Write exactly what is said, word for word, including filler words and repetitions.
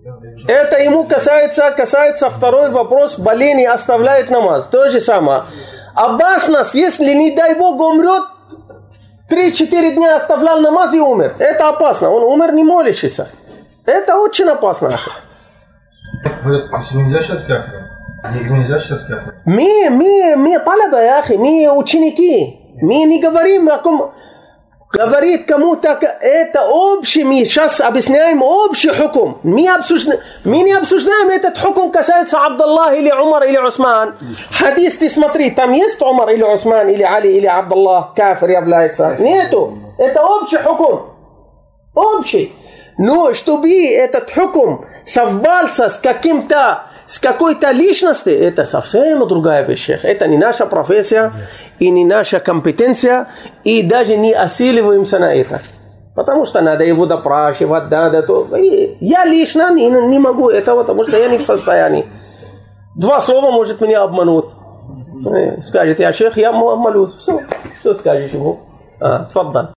Это ему касается, касается второй вопрос, болезнь оставляет намаз. То же самое. Опасность, если, не дай Бог, умрет, три-четыре дня оставлял намаз и умер. Это опасно. Он умер не молящийся. Это очень опасно. Нельзя считать кафиром? Нельзя считать кафиром? Мы, мы, мы, палаба, яхи, мы ученики. Мы не говорим о ком... Говорит кому-то, это общий, мы сейчас объясняем общий хукм. Мы, обсуждаем, мы не обсуждаем этот хукм, касается Абдаллах или Умар или Усман. Хадис, ты смотри, там есть Умар или Усман или Али или Абдаллах, кафир является. Нету. Это общий хукм. Общий. Но чтобы этот хукм совпался с каким-то, с какой-то личностью, это совсем другая вещь. Это не наша профессия и не наша компетенция, и даже не осиливаемся на это. Потому что надо его допрашивать, надо то. И я лично не, не могу этого, потому что я не в состоянии. Два слова может меня обмануть. Скажет, я шейх, я молюсь. Все, что скажешь ему? А, тфаддан.